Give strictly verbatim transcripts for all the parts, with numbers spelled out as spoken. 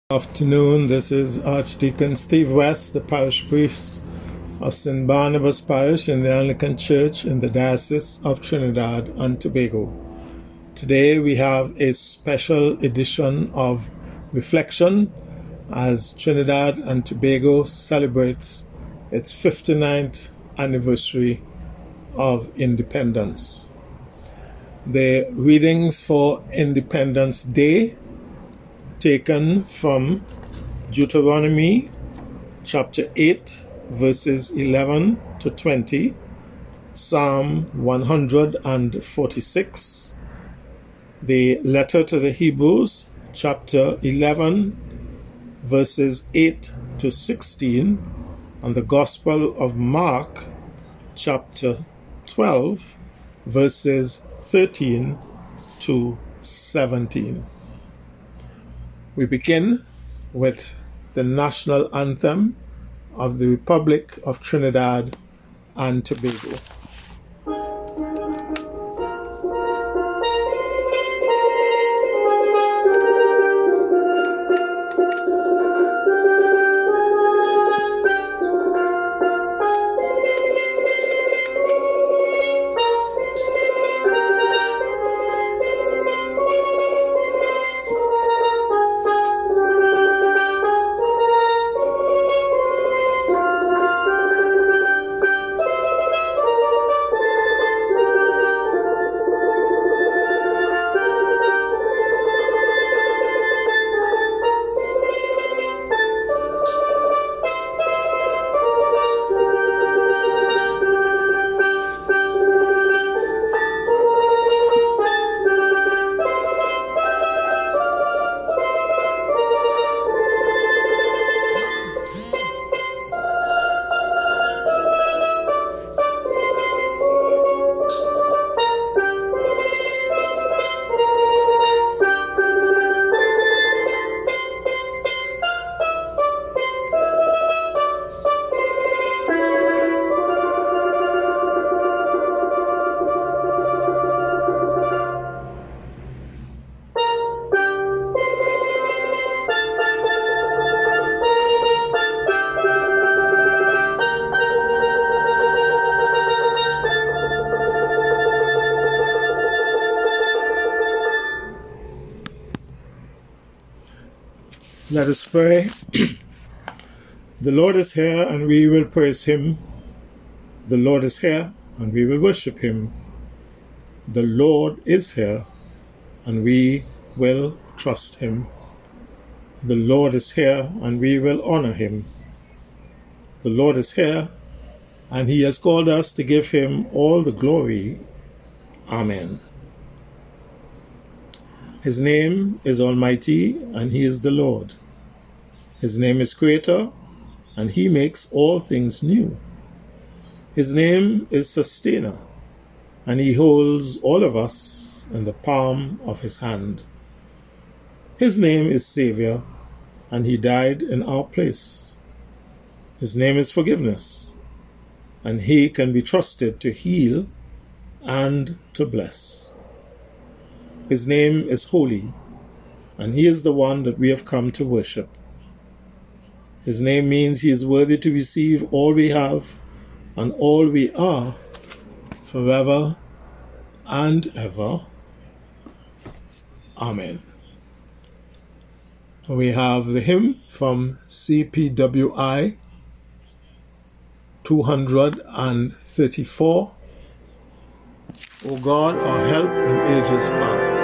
Afternoon, this is Archdeacon Steve West, the parish priest of Saint Barnabas Parish in the Anglican Church in the Diocese of Trinidad and Tobago. Today we have a special edition of Reflection as Trinidad and Tobago celebrates its fifty-ninth anniversary of independence. The readings for Independence Day taken from Deuteronomy chapter eight, verses eleven to twenty, Psalm one hundred forty-six, the letter to the Hebrews chapter eleven, verses eight to sixteen, and the Gospel of Mark chapter twelve, verses thirteen to seventeen. We begin with the national anthem of the Republic of Trinidad and Tobago. Let us pray. The Lord is here and we will praise him. The Lord is here and we will worship him. The Lord is here and we will trust him. The Lord is here and we will honor him. The Lord is here and he has called us to give him all the glory. Amen. His name is Almighty and he is the Lord. His name is Creator and he makes all things new. His name is Sustainer and he holds all of us in the palm of his hand. His name is Savior and he died in our place. His name is Forgiveness and he can be trusted to heal and to bless. His name is Holy and he is the one that we have come to worship. His name means he is worthy to receive all we have and all we are forever and ever. Amen. We have the hymn from C P W I two hundred thirty-four, O God, our help in ages past.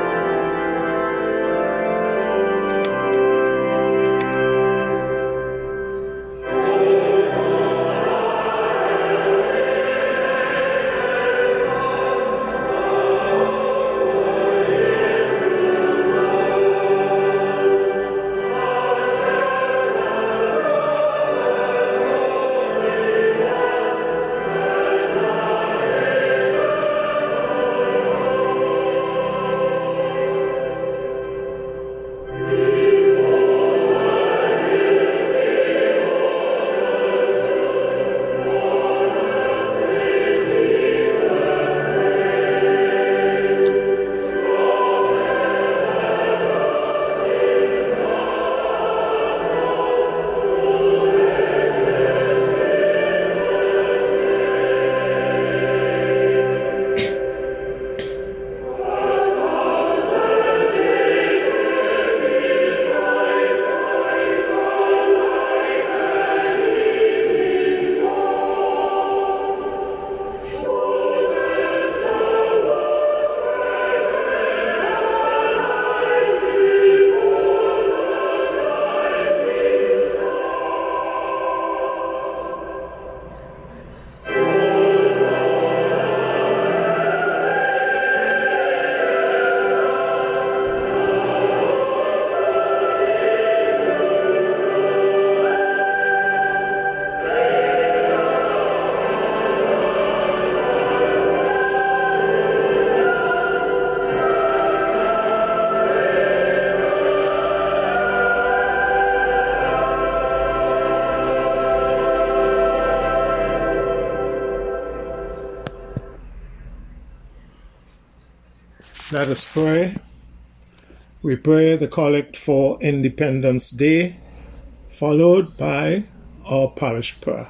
Let us pray. We pray the collect for Independence Day, followed by our parish prayer.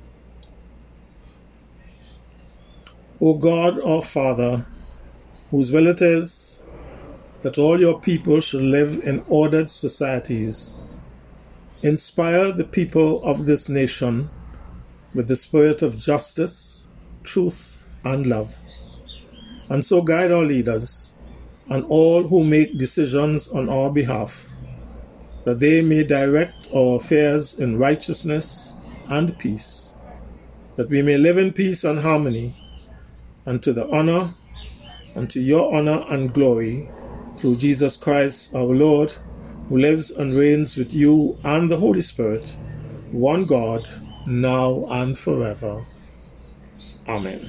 O God, our Father, whose will it is that all your people should live in ordered societies, inspire the people of this nation with the spirit of justice, truth, and love, and so guide our leaders and all who make decisions on our behalf, that they may direct our affairs in righteousness and peace, that we may live in peace and harmony, and to the honor, and to your honor and glory, through Jesus Christ our Lord, who lives and reigns with you and the Holy Spirit, one God, now and forever. Amen.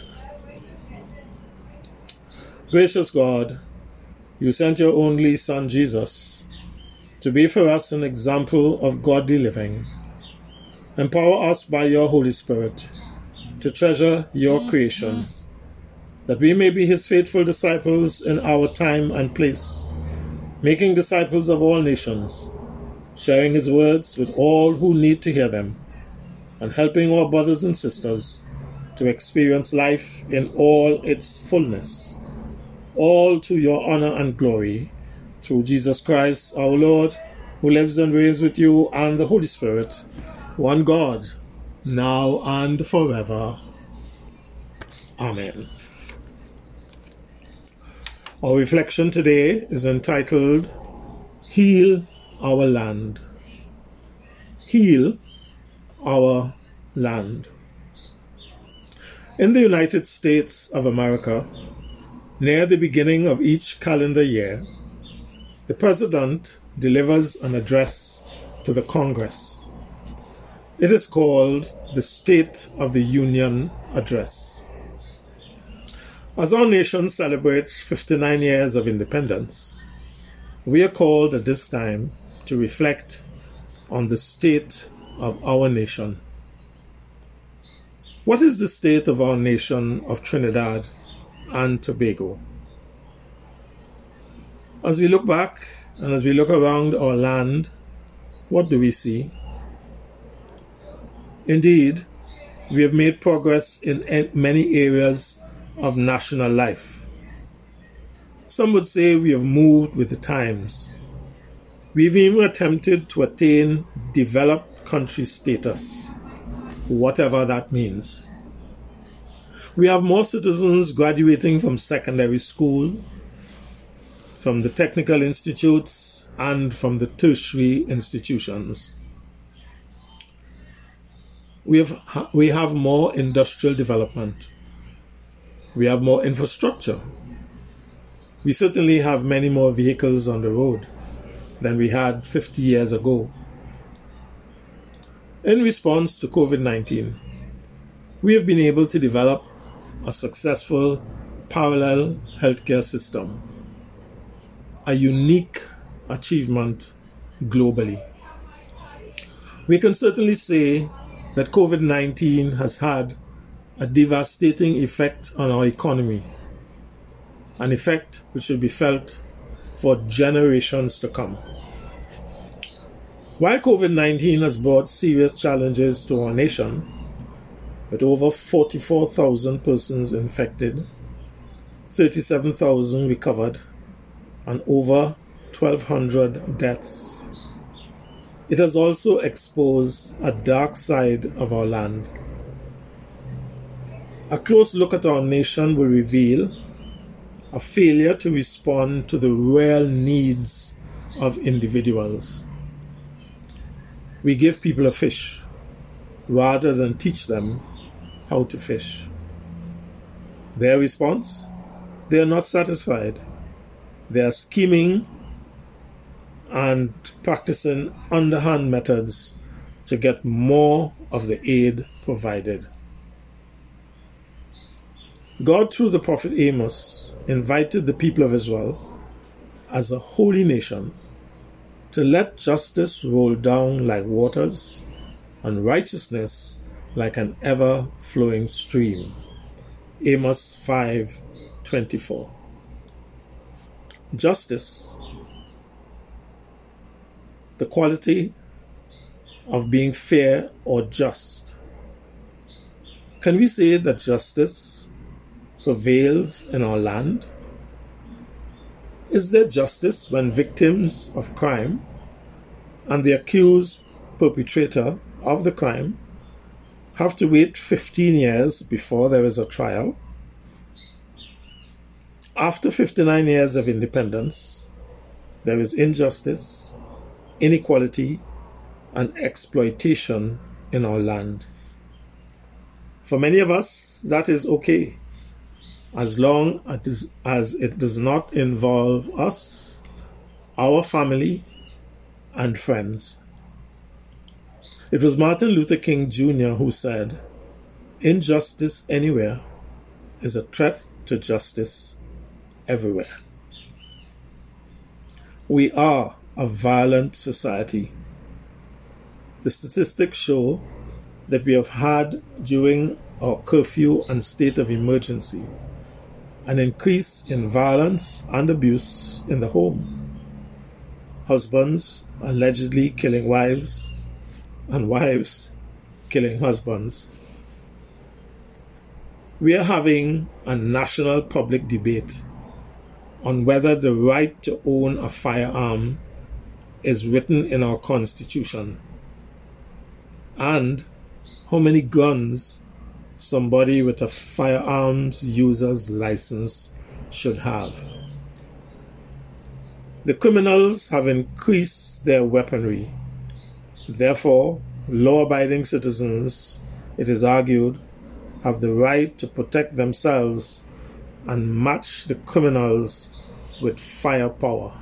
Gracious God, you sent your only Son, Jesus, to be for us an example of godly living. Empower us by your Holy Spirit to treasure your creation, that we may be his faithful disciples in our time and place, making disciples of all nations, sharing his words with all who need to hear them, and helping our brothers and sisters to experience life in all its fullness. All to your honor and glory, through Jesus Christ our Lord, who lives and reigns with you and the Holy Spirit, one God, now and forever. Amen. Our reflection today is entitled, Heal Our Land. Heal Our Land. In the United States of America, near the beginning of each calendar year, the President delivers an address to the Congress. It is called the State of the Union Address. As our nation celebrates fifty-nine years of independence, we are called at this time to reflect on the state of our nation. What is the state of our nation of Trinidad and Tobago? As we look back and as we look around our land, what do we see? Indeed, we have made progress in many areas of national life. Some would say we have moved with the times. We've even attempted to attain developed country status, whatever that means. We have more citizens graduating from secondary school, from the technical institutes, and from the tertiary institutions. We have, we have more industrial development. We have more infrastructure. We certainly have many more vehicles on the road than we had fifty years ago. In response to COVID nineteen, we have been able to develop a successful parallel healthcare system, a unique achievement globally. We can certainly say that COVID nineteen has had a devastating effect on our economy, an effect which will be felt for generations to come. While COVID nineteen has brought serious challenges to our nation, with over forty-four thousand persons infected, thirty-seven thousand recovered, and over twelve hundred deaths, it has also exposed a dark side of our land. A close look at our nation will reveal a failure to respond to the real needs of individuals. We give people a fish rather than teach them how to fish. Their response? They are not satisfied. They are scheming and practicing underhand methods to get more of the aid provided. God, through the prophet Amos, invited the people of Israel as a holy nation to let justice roll down like waters and righteousness like an ever-flowing stream. Amos five twenty-four. Justice, the quality of being fair or just. Can we say that justice prevails in our land? Is there justice when victims of crime and the accused perpetrator of the crime have to wait fifteen years before there is a trial? After fifty-nine years of independence, there is injustice, inequality, and exploitation in our land. For many of us, that is okay, as long as it does not involve us, our family, and friends. It was Martin Luther King Junior who said, "Injustice anywhere is a threat to justice everywhere." We are a violent society. The statistics show that we have had, during our curfew and state of emergency, an increase in violence and abuse in the home. Husbands allegedly killing wives, and wives killing husbands. We are having a national public debate on whether the right to own a firearm is written in our Constitution, and how many guns somebody with a firearms user's license should have. The criminals have increased their weaponry. Therefore, law-abiding citizens, it is argued, have the right to protect themselves and match the criminals with firepower.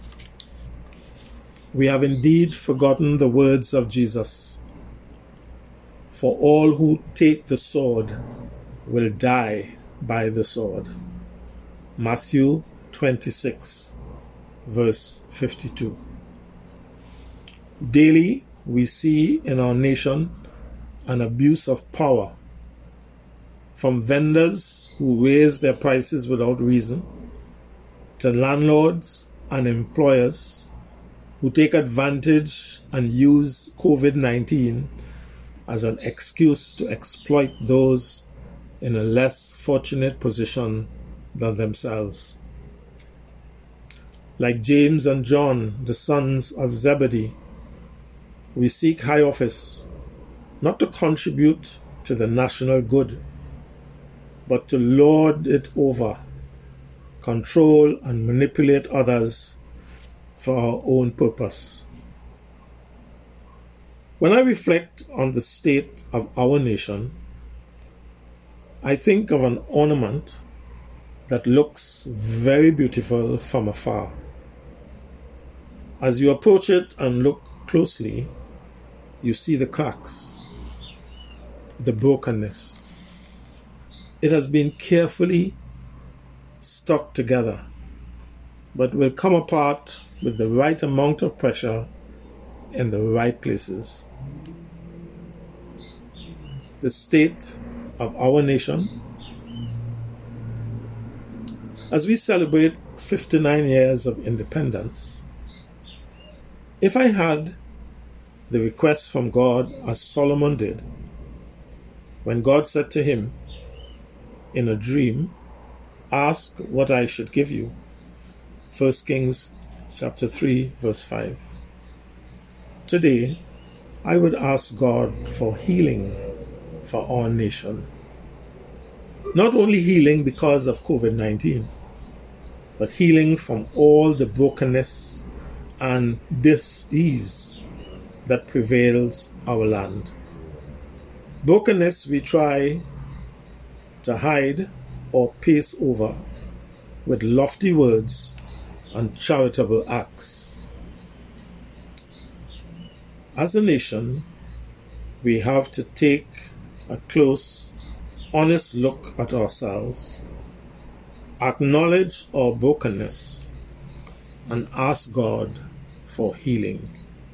We have indeed forgotten the words of Jesus. For all who take the sword will die by the sword. Matthew twenty-six, verse fifty-two. Daily, we see in our nation an abuse of power, from vendors who raise their prices without reason, to landlords and employers who take advantage and use COVID nineteen as an excuse to exploit those in a less fortunate position than themselves. Like James and John, the sons of Zebedee, we seek high office, not to contribute to the national good, but to lord it over, control and manipulate others for our own purpose. When I reflect on the state of our nation, I think of an ornament that looks very beautiful from afar. As you approach it and look closely, you see the cracks, the brokenness. It has been carefully stuck together, but will come apart with the right amount of pressure in the right places. The state of our nation, as we celebrate fifty-nine years of independence, if I had the request from God as Solomon did, when God said to him in a dream, "Ask what I should give you," First Kings chapter three, verse five. Today, I would ask God for healing for our nation. Not only healing because of COVID nineteen, but healing from all the brokenness and dis-ease that prevails our land. Brokenness we try to hide or pace over with lofty words and charitable acts. As a nation, we have to take a close, honest look at ourselves, acknowledge our brokenness, and ask God for healing.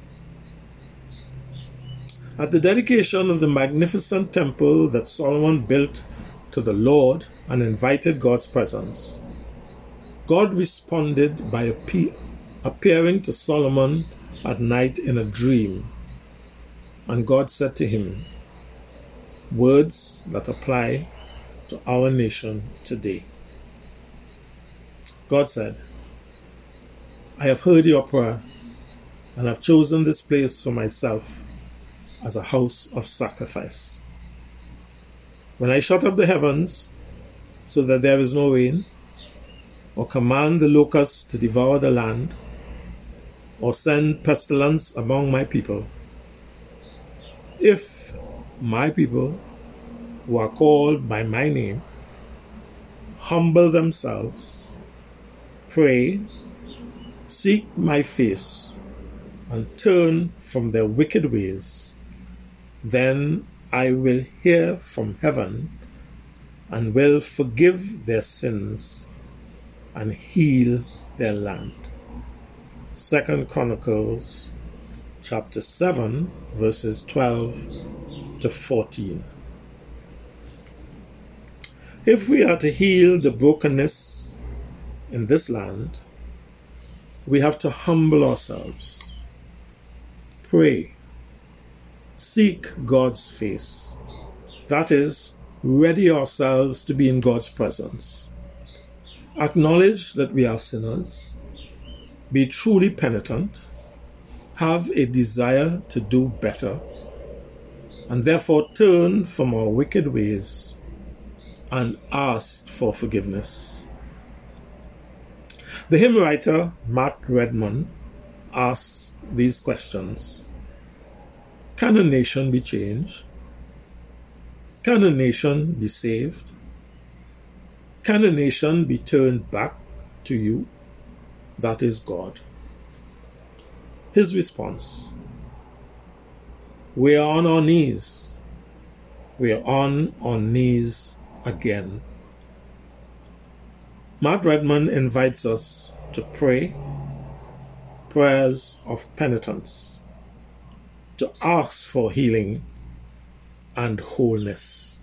At the dedication of the magnificent temple that Solomon built to the Lord and invited God's presence, God responded by appe- appearing to Solomon at night in a dream. And God said to him words that apply to our nation today. God said, I have heard your prayer and have chosen this place for myself as a house of sacrifice. When I shut up the heavens so that there is no rain, or command the locusts to devour the land, or send pestilence among my people, if my people who are called by my name humble themselves, pray, seek my face, and turn from their wicked ways, then I will hear from heaven and will forgive their sins and heal their land. Second Chronicles chapter seven, verses twelve to fourteen. If we are to heal the brokenness in this land, we have to humble ourselves, pray, seek God's face. That is, ready ourselves to be in God's presence. Acknowledge that we are sinners, be truly penitent, have a desire to do better, and therefore turn from our wicked ways and ask for forgiveness. The hymn writer Matt Redman asks these questions. Can a nation be changed? Can a nation be saved? Can a nation be turned back to you? That is God. His response: we are on our knees. We are on our knees again. Matt Redman invites us to pray prayers of penitence, to ask for healing and wholeness.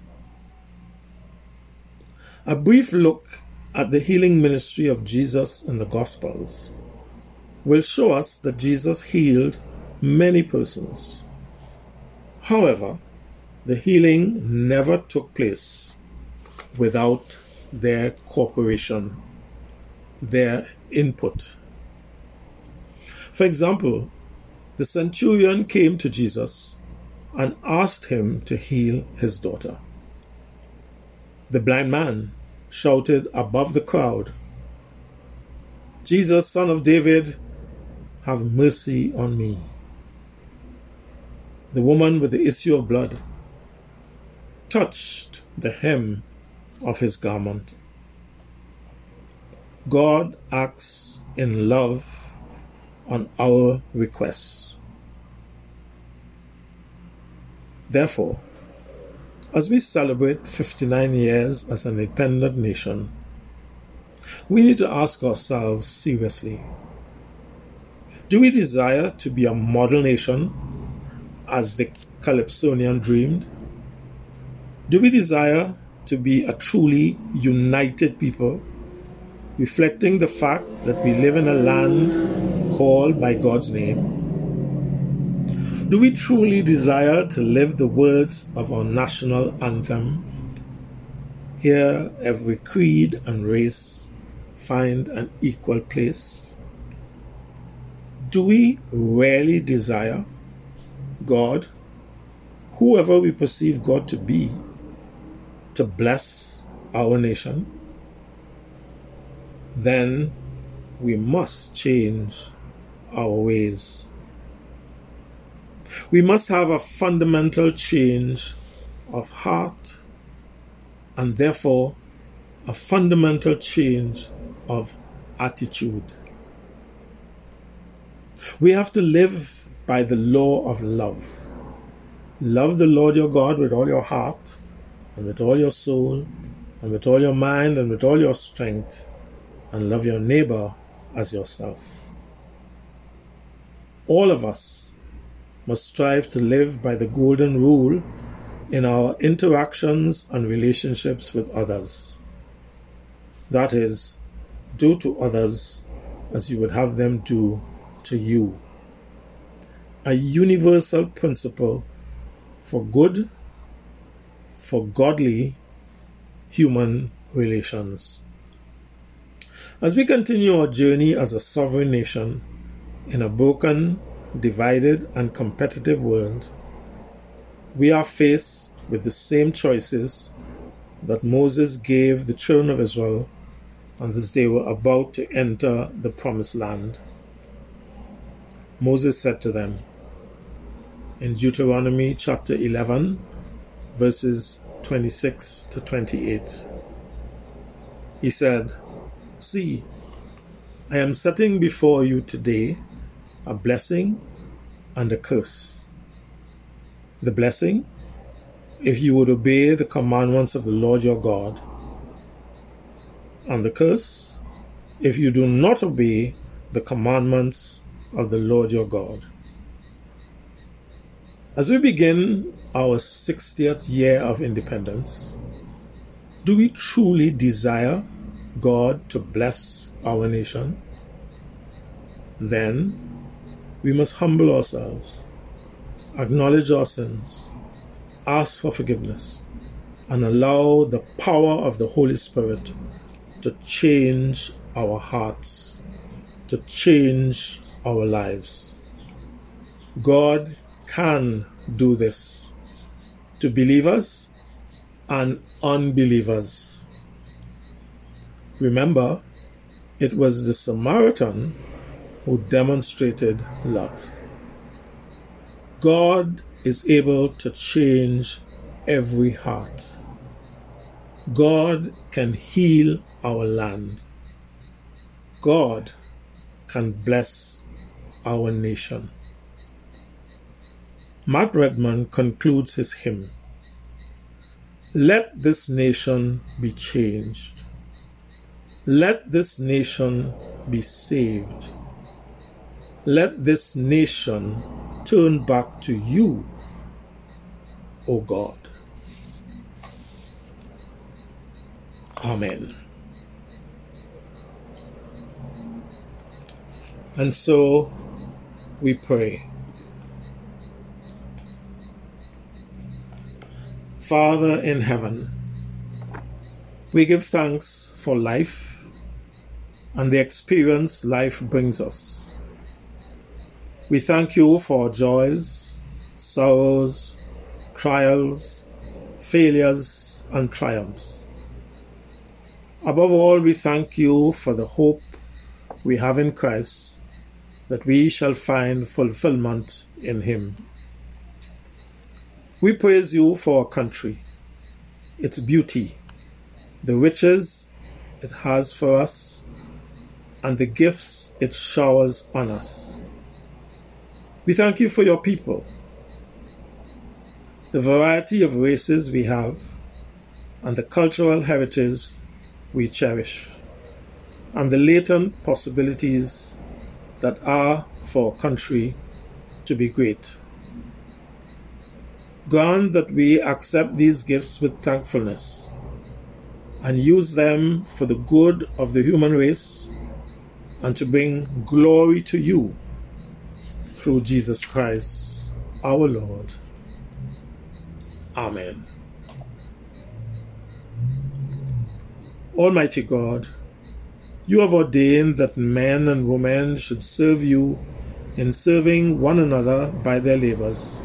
A brief look at the healing ministry of Jesus in the Gospels will show us that Jesus healed many persons. However, the healing never took place without their cooperation, their input. For example, the centurion came to Jesus and asked him to heal his daughter. The blind man shouted above the crowd, Jesus, Son of David, have mercy on me. The woman with the issue of blood touched the hem of his garment. God acts in love on our requests. Therefore, as we celebrate fifty-nine years as an independent nation, we need to ask ourselves seriously, do we desire to be a model nation as the Calypsonian dreamed? Do we desire to be a truly united people, reflecting the fact that we live in a land called by God's name? Do we truly desire to live the words of our national anthem? Here every creed and race find an equal place. Do we really desire God, whoever we perceive God to be, to bless our nation? Then we must change our ways. We must have a fundamental change of heart and therefore a fundamental change of attitude. We have to live by the law of love. Love the Lord your God with all your heart and with all your soul and with all your mind and with all your strength, and love your neighbor as yourself. All of us must strive to live by the golden rule in our interactions and relationships with others. That is, do to others as you would have them do to you. A universal principle for good, for godly human relations. As we continue our journey as a sovereign nation in a broken, divided, and competitive world, we are faced with the same choices that Moses gave the children of Israel as they were about to enter the promised land. Moses said to them in Deuteronomy chapter eleven, verses twenty-six to twenty-eight, he said, "See, I am setting before you today a blessing and a curse. The blessing, if you would obey the commandments of the Lord your God, and the curse, if you do not obey the commandments of the Lord your God." As we begin our sixtieth year of independence, do we truly desire God to bless our nation? Then we must humble ourselves, acknowledge our sins, ask for forgiveness, and allow the power of the Holy Spirit to change our hearts, to change our lives. God can do this to believers and unbelievers. Remember, it was the Samaritan who demonstrated love. God is able to change every heart. God can heal our land. God can bless our nation. Matt Redman concludes his hymn, "Let this nation be changed. Let this nation be saved. Let this nation turn back to you, O God." Amen. And so we pray. Father in heaven, we give thanks for life and the experience life brings us. We thank you for our joys, sorrows, trials, failures, and triumphs. Above all, we thank you for the hope we have in Christ, that we shall find fulfillment in him. We praise you for our country, its beauty, the riches it has for us, and the gifts it showers on us. We thank you for your people, the variety of races we have, and the cultural heritage we cherish, and the latent possibilities that are for our country to be great. Grant that we accept these gifts with thankfulness and use them for the good of the human race and to bring glory to you through Jesus Christ, our Lord. Amen. Almighty God, you have ordained that men and women should serve you in serving one another by their labors.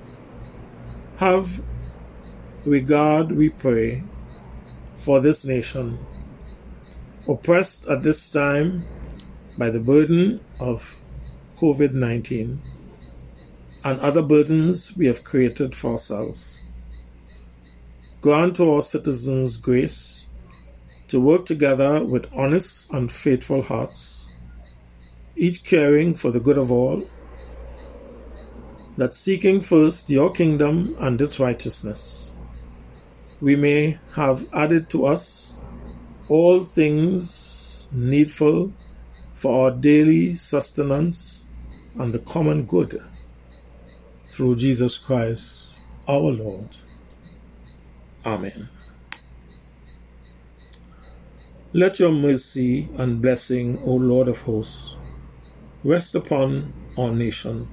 Have regard, we pray, for this nation, oppressed at this time by the burden of covid nineteen and other burdens we have created for ourselves. Grant to our citizens grace to work together with honest and faithful hearts, each caring for the good of all, that seeking first your kingdom and its righteousness, we may have added to us all things needful for our daily sustenance and the common good, through Jesus Christ, our Lord. Amen. Let your mercy and blessing, O Lord of hosts, rest upon our nation,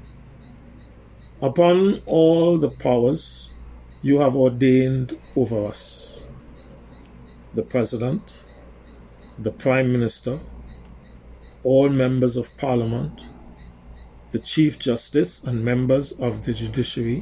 upon all the powers you have ordained over us, the President, the Prime Minister, all members of Parliament, the Chief Justice and members of the judiciary,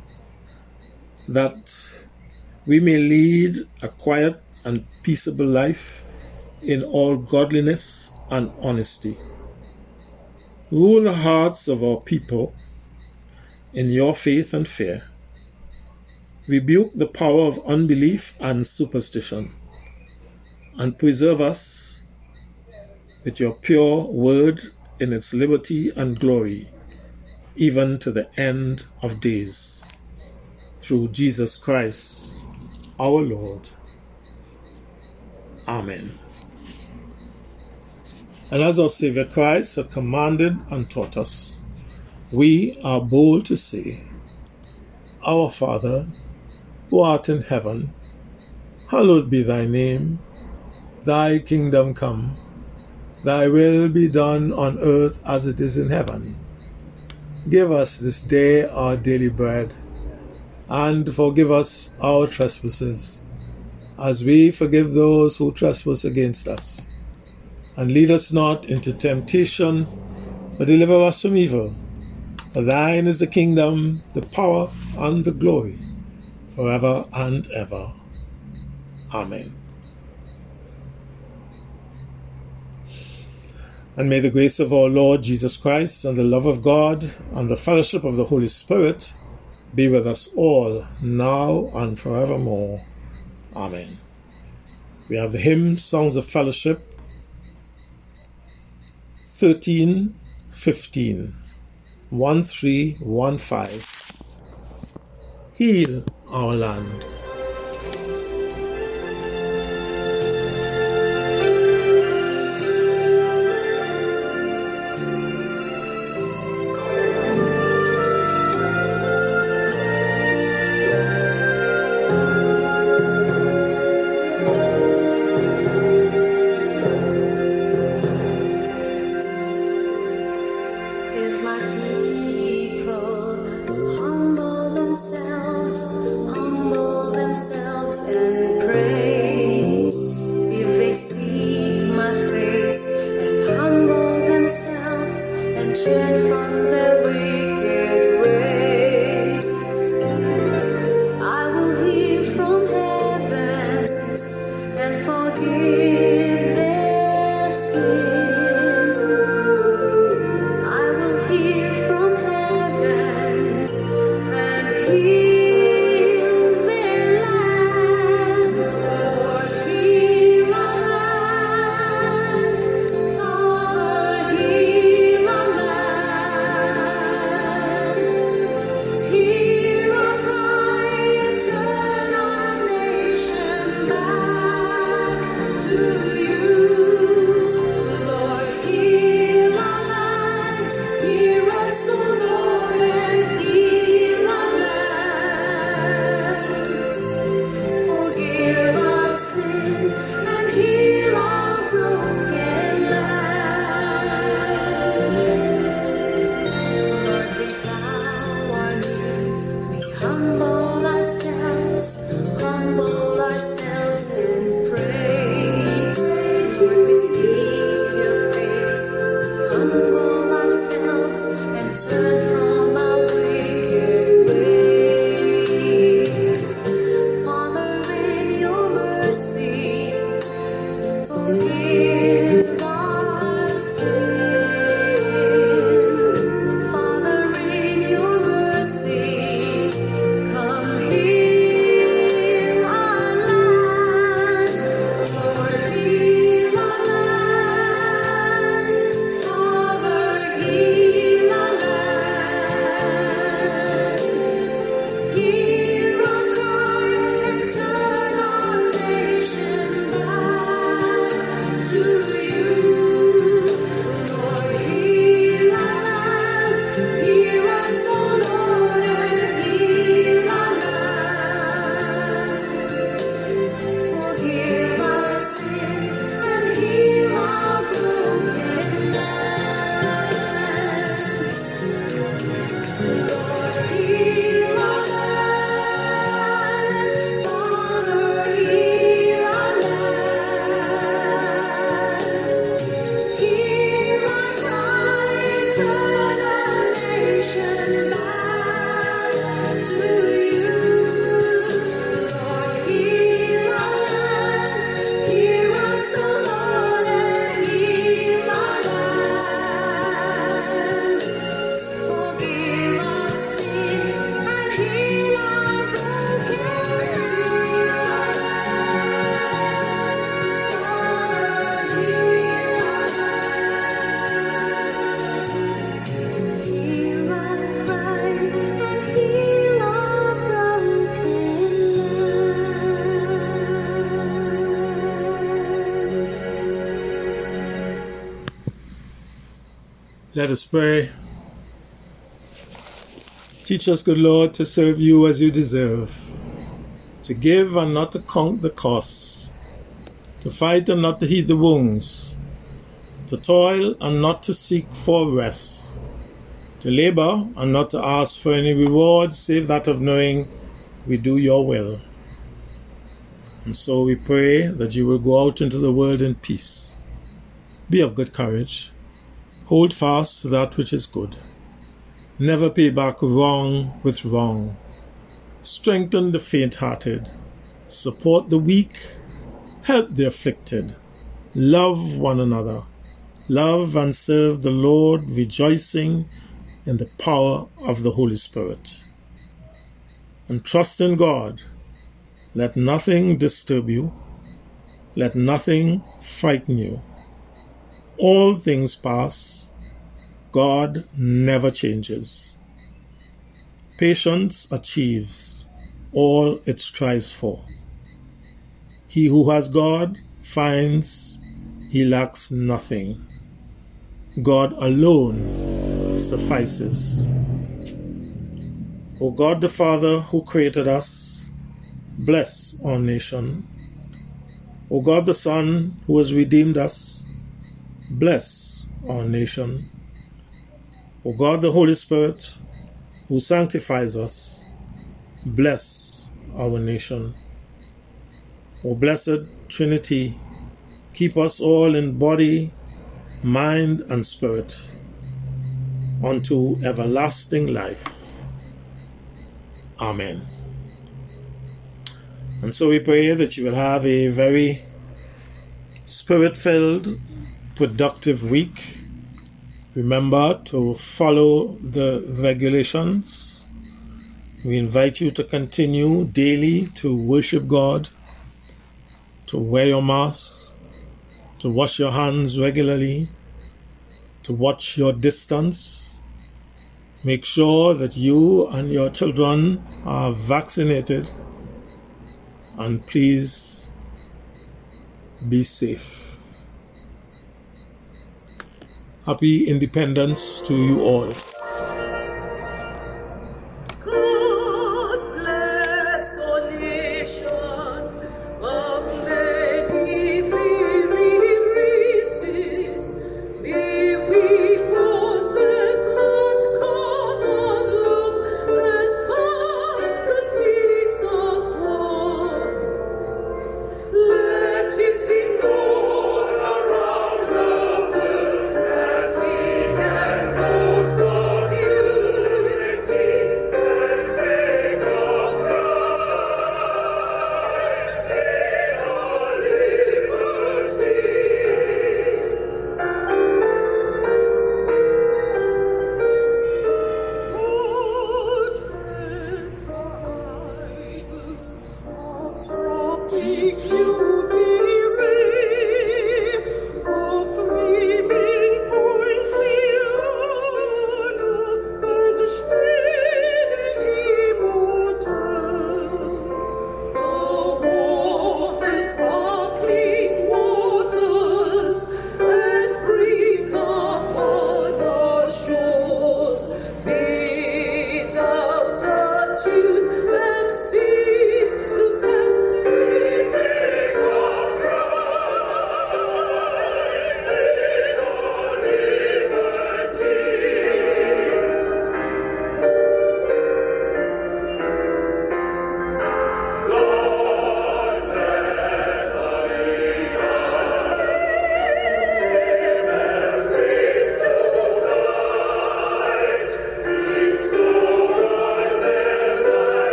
that we may lead a quiet and peaceable life in all godliness and honesty. Rule the hearts of our people in your faith and fear. Rebuke the power of unbelief and superstition, and preserve us with your pure word in its liberty and glory, even to the end of days. Through Jesus Christ, our Lord. Amen. And as our Savior Christ had commanded and taught us, we are bold to say, Our Father, who art in heaven, hallowed be thy name. Thy kingdom come. Thy will be done on earth as it is in heaven. Give us this day our daily bread, and forgive us our trespasses, as we forgive those who trespass against us. And lead us not into temptation, but deliver us from evil. For thine is the kingdom, the power, and the glory, forever and ever. Amen. And may the grace of our Lord Jesus Christ, and the love of God, and the fellowship of the Holy Spirit be with us all, now and forevermore. Amen. We have the hymn, Songs of Fellowship, thirteen fifteen, one three one five. Heal our land. If my people humble themselves, humble Let us pray. Teach us, good Lord, to serve you as you deserve, to give and not to count the costs, to fight and not to heed the wounds, to toil and not to seek for rest, to labor and not to ask for any reward save that of knowing we do your will. And so we pray that you will go out into the world in peace. Be of good courage. Hold fast to that which is good. Never pay back wrong with wrong. Strengthen the faint-hearted. Support the weak. Help the afflicted. Love one another. Love and serve the Lord, rejoicing in the power of the Holy Spirit. And trust in God. Let nothing disturb you. Let nothing frighten you. All things pass. God never changes. Patience achieves all it strives for. He who has God finds he lacks nothing. God alone suffices. O God the Father who created us, bless our nation. O God the Son who has redeemed us, bless our nation. O God the Holy Spirit who sanctifies us, bless our nation. O blessed Trinity, keep us all in body, mind, and spirit unto everlasting life. Amen. And so we pray that you will have a very spirit-filled, productive week. Remember to follow the regulations. We invite you to continue daily to worship God, to wear your mask, to wash your hands regularly, to watch your distance. Make sure that you and your children are vaccinated, and please be safe. Happy Independence to you all.